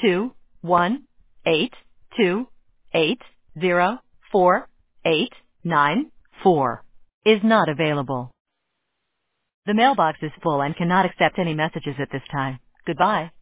21828280489 is not available. The mailbox is full and cannot accept any messages at this time. Goodbye.